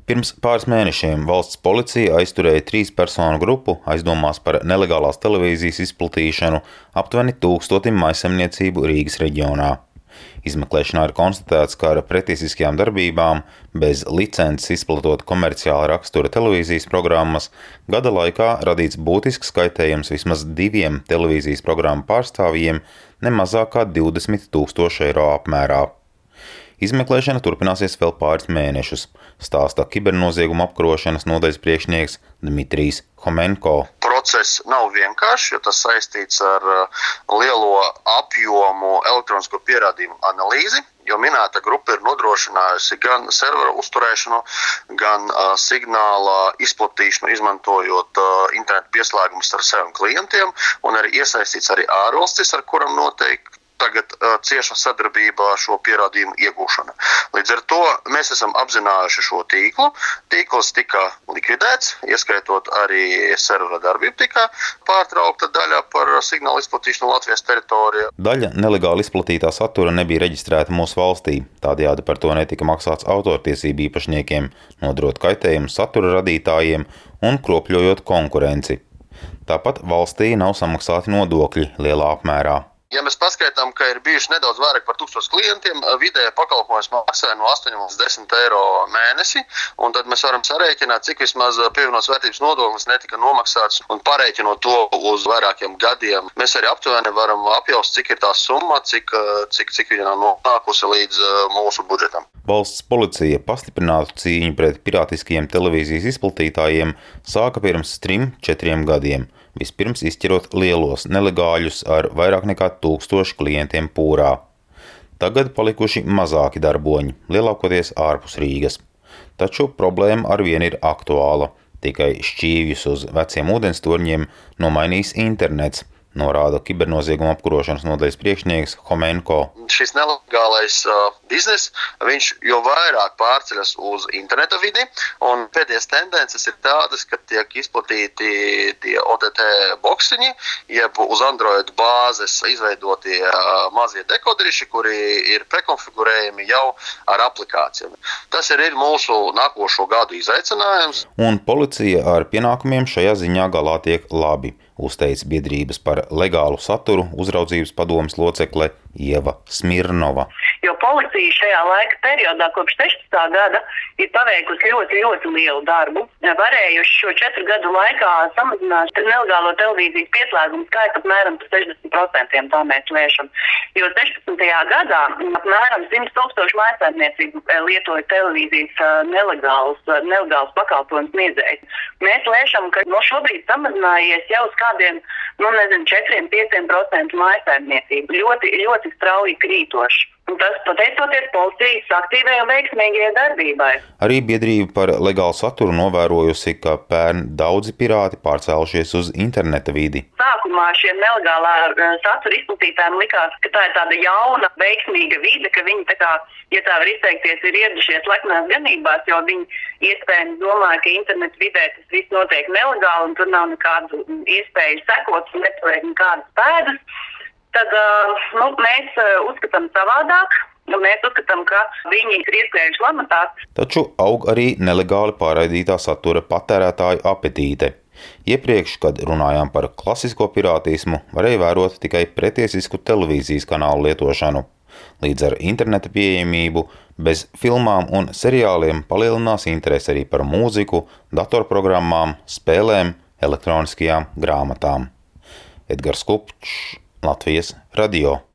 Pirms pāris mēnešiem valsts policija aizturēja 3 personu grupu aizdomās par nelegālās televīzijas izplatīšanu aptuveni 1000 mājsaimniecību Rīgas reģionā. Izmeklēšanā ir konstatēts, ka ar pretiesiskajām darbībām, bez licences izplatot komerciāla rakstura televīzijas programmas, gada laikā radīts būtisks kaitējums vismaz 2 televīzijas programmu pārstāvjiem ne mazāk kā 20 000 eiro apmērā. Izmeklēšana turpināsies vēl pāris mēnešus, stāsta kibernozieguma apkarošanas nodaļas priekšnieks Dmitrijs Homenko. Process nav vienkāršs, jo tas saistīts ar lielo apjomu elektronisko pierādījumu analīzi, jo minēta grupa ir nodrošinājusi gan serveru uzturēšanu, gan signāla izplatīšanu, izmantojot internetu pieslēgumus ar saviem klientiem, un arī iesaistīts arī ārvalstis, ar kuram noteikti tagad cieša sadarbībā šo pierādījumu iegūšana. Līdz ar to mēs esam apzinājuši šo tīklu. Tīkls tika likvidēts, ieskaitot arī servera darbību tika pārtraukta daļa par signālu izplatīšanu Latvijas teritorijā. Daļa nelegāli izplatītā satura nebija reģistrēta mūsu valstī, tādējādi par to netika maksāts autortiesību īpašniekiem, nodarot kaitējumu satura radītājiem un kropļojot konkurenci. Tāpat valstī nav samaksāti nodokļi lielā apmērā. Ja mēs paskaitām, ka ir bijuši nedaudz vairāk par 1000 klientiem, vidēja pakalpojums maksāja no 8 līdz 10 eiro mēnesi, un tad mēs varam sarēķināt, cik vismaz pievienotās vērtības nodoklis netika nomaksāts, un parēķinot to uz vairākiem gadiem. Mēs arī aptuveni varam apjaust, cik ir tā summa, cik viņa nav nonākusi līdz mūsu budžetam. Valsts policija pastiprinātu cīņu pret pirātiskajiem televīzijas izplatītājiem sāka pirms 3-4 gadiem. Vispirms izķirot lielos nelegāļus ar vairāk nekā 1000 klientiem pūrā. Tagad palikuši mazāki darboņi, lielākoties ārpus Rīgas. Taču problēma arvien ir aktuāla. Tikai šķīvjus uz veciem ūdenstorņiem nomainīs internets, norāda kibernozieguma apkarošanas nodaļas priekšnieks Homenko. Šis nelegālais biznes, viņš jau vairāk pārceļas uz interneta vidi, un pēdējās tendences ir tādas, ka tiek izplatīti tie OTT boksiņi, jeb uz Android bāzes izveidotie mazie dekodriši, kuri ir prekonfigurējami jau ar aplikācijām. Tas ir mūsu nākošo gadu izaicinājums. Un policija ar pienākumiem šajā ziņā galā tiek labi, uzteica biedrības par legālu saturu uzraudzības padomes locekle Ieva Smirnova. Jo policija šajā laika periodā kopš 16. gada ir paveikusi ļoti lielu darbu. Varējuši šo 4 gadu laikā samazināt nelegālo televīzijas pieslēgumu skaitu apmēram par 60%, tā mēs lēšam. Jo 16. gadā apmēram 100 000 mājsaimniecību lietoja televīzijas nelegāls pakalpojums sniedzējs. Mēs lēšam, ka šobrīd samazinājies jau uz kādiem, 4-5% mājsaimniecību. Ļoti strauji krītoši. Un tas pateicoties policijas aktīvai un veiksmīgajai darbībai. Arī biedrība par legālu saturu novērojusi, ka pērn daudzi pirāti pārcēlušies uz interneta vidi. Sākumā šiem nelegālā satura izplatītājiem likās, ka tā ir tāda jauna, veiksmīga vide, ka viņi tā kā, ja tā var izteikties, ir ieradušies leknās ganībās, jo viņi iespējams domāja, ka internetu vidē tas viss notiek nelegāli un tur nav nekādu iespēju sekot un neturēt nekādas pēdas. Tad mēs uzskatām savādāk, un mēs uzskatām, ka viņi ir ieskrējuši lamatās. Taču aug arī nelegāli pārraidītā satura patērētāju apetīte. Iepriekš, kad runājām par klasisko pirātismu, varēja vērot tikai pretiesisku televīzijas kanālu lietošanu. Līdz ar interneta pieejamību, bez filmām un seriāliem palielinās interesi arī par mūziku, datorprogrammām, spēlēm, elektroniskajām grāmatām. Edgars Kupčs, Latvijas radio.